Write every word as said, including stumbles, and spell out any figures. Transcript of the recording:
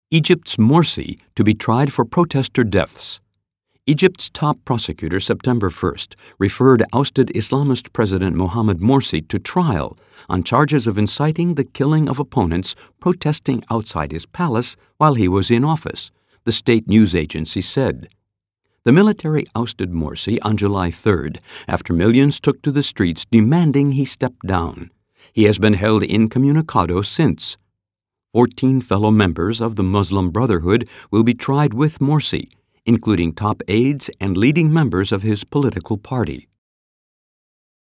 Egypt's Morsi to be tried for protester deaths. Egypt's top prosecutor September first referred ousted Islamist President Mohamed Morsi to trial on charges of inciting the killing of opponents protesting outside his palace while he was in office, the state news agency said. The military ousted Morsi on July third after millions took to the streets demanding he step down. He has been held incommunicado since. Fourteen fellow members of the Muslim Brotherhood will be tried with Morsi, including top aides and leading members of his political party.